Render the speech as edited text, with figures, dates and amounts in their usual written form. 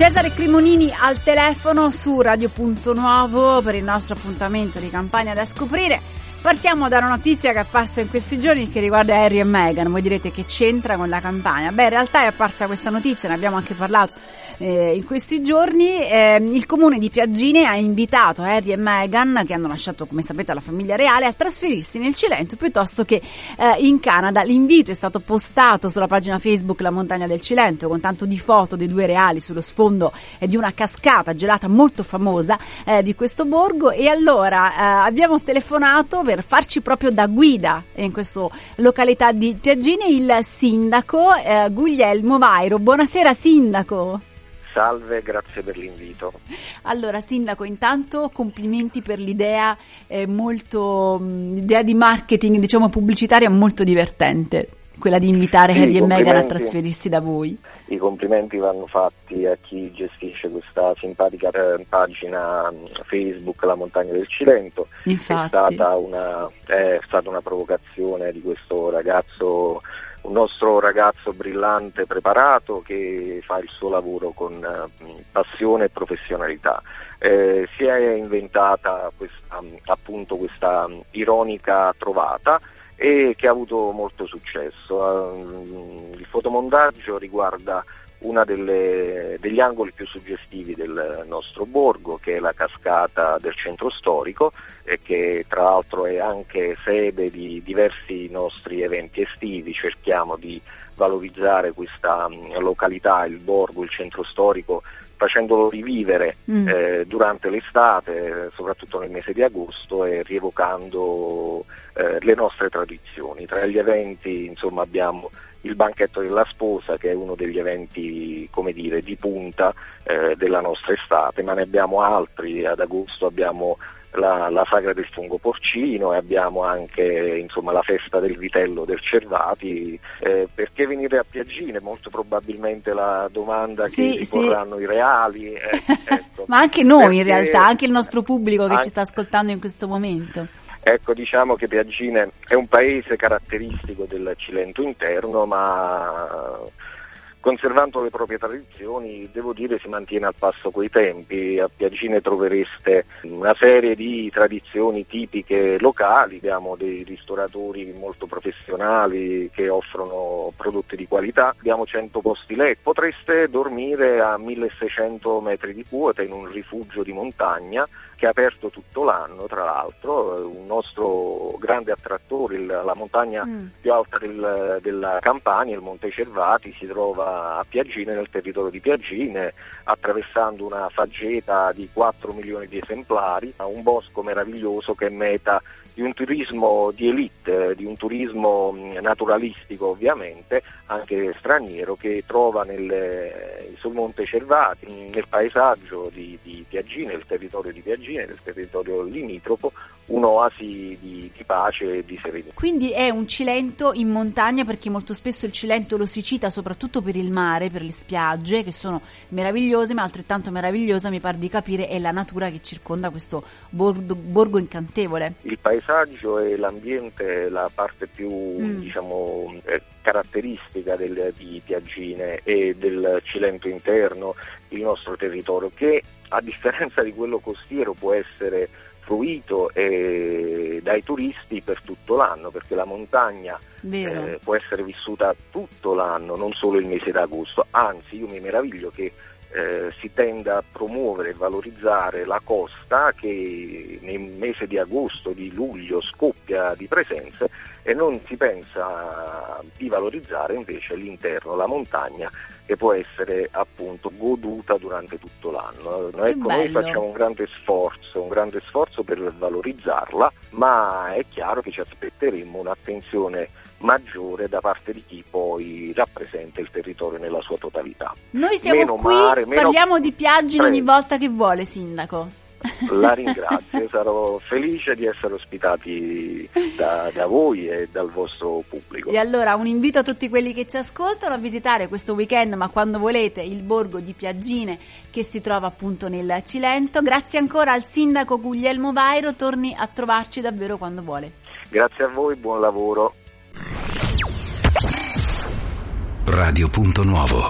Cesare Cremonini al telefono su Radio Punto Nuovo per il nostro appuntamento di Campania da scoprire. Partiamo da una notizia che è apparsa in questi giorni che riguarda Harry e Meghan. Voi direte che c'entra con la Campania? Beh, in realtà è apparsa questa notizia, ne abbiamo anche parlato in questi giorni. Il comune di Piaggine ha invitato Harry e Meghan, che hanno lasciato, come sapete, la famiglia reale, a trasferirsi nel Cilento piuttosto che in Canada. L'invito è stato postato sulla pagina Facebook La Montagna del Cilento, con tanto di foto dei due reali sullo sfondo di una cascata gelata molto famosa di questo borgo. E allora abbiamo telefonato per farci proprio da guida in questa località di Piaggine il sindaco Guglielmo Vairo. Buonasera sindaco. Salve, grazie per l'invito. Allora sindaco, intanto complimenti per l'idea idea di marketing, diciamo pubblicitaria, molto divertente, quella di invitare Harry e Meghan a trasferirsi da voi. I complimenti vanno fatti a chi gestisce questa simpatica pagina Facebook La Montagna del Cilento. Infatti. È stata una provocazione di questo ragazzo, un nostro ragazzo brillante, preparato, che fa il suo lavoro con passione e professionalità. Si è inventata questa ironica trovata e che ha avuto molto successo. Il fotomontaggio riguarda una degli angoli più suggestivi del nostro borgo, che è la cascata del centro storico, e che tra l'altro è anche sede di diversi nostri eventi estivi. Cerchiamo di valorizzare questa località, il borgo, il centro storico, facendolo rivivere durante l'estate, soprattutto nel mese di agosto, e rievocando le nostre tradizioni. Tra gli eventi, insomma, abbiamo il banchetto della sposa, che è uno degli eventi, come dire, di punta della nostra estate, ma ne abbiamo altri. Ad agosto abbiamo la sagra del fungo porcino e abbiamo anche, insomma, la festa del vitello del Cervati. Perché venire a Piaggine? Molto probabilmente la domanda che porranno i reali. Ecco. Ma anche noi, in realtà, anche il nostro pubblico che ci sta ascoltando in questo momento. Ecco, diciamo che Piaggine è un paese caratteristico del Cilento interno, ma conservando le proprie tradizioni, devo dire, si mantiene al passo coi tempi. A Piaggine trovereste una serie di tradizioni tipiche locali, abbiamo dei ristoratori molto professionali che offrono prodotti di qualità, abbiamo 100 posti letto, potreste dormire a 1600 metri di quota in un rifugio di montagna che è aperto tutto l'anno. Tra l'altro un nostro grande attrattore, la montagna più alta della Campania, il Monte Cervati, si trova a Piaggine, nel territorio di Piaggine, attraversando una faggeta di 4 milioni di esemplari, un bosco meraviglioso che è meta di un turismo di elite, di un turismo naturalistico, ovviamente anche straniero, che trova sul Monte Cervati, nel paesaggio di Piaggine, il territorio di Piaggine, del territorio limitrofo, un'oasi di pace e di serenità. Quindi è un Cilento in montagna, perché molto spesso il Cilento lo si cita soprattutto per il mare, per le spiagge che sono meravigliose, ma altrettanto meravigliosa, mi pare di capire, è la natura che circonda questo borgo incantevole. Il paesaggio e l'ambiente, la parte più caratteristica di Piaggine e del Cilento interno, il nostro territorio, che a differenza di quello costiero può essere fruito dai turisti per tutto l'anno, perché la montagna può essere vissuta tutto l'anno, non solo il mese d'agosto. Anzi, io mi meraviglio che si tenda a promuovere e valorizzare la costa, che nel mese di agosto, di luglio, scoppia di presenze, e non si pensa di valorizzare invece l'interno, la montagna, che può essere appunto goduta durante tutto l'anno. Noi facciamo un grande sforzo per valorizzarla, ma è chiaro che ci aspetteremmo un'attenzione maggiore da parte di chi poi rappresenta il territorio nella sua totalità. Noi siamo parliamo di Piaggine ogni volta che vuole, sindaco. La ringrazio, sarò felice di essere ospitati da voi e dal vostro pubblico. E allora un invito a tutti quelli che ci ascoltano a visitare questo weekend, ma quando volete, il borgo di Piaggine, che si trova appunto nel Cilento. Grazie ancora al sindaco Guglielmo Vairo, torni a trovarci davvero quando vuole. Grazie a voi, buon lavoro. Radio Punto Nuovo.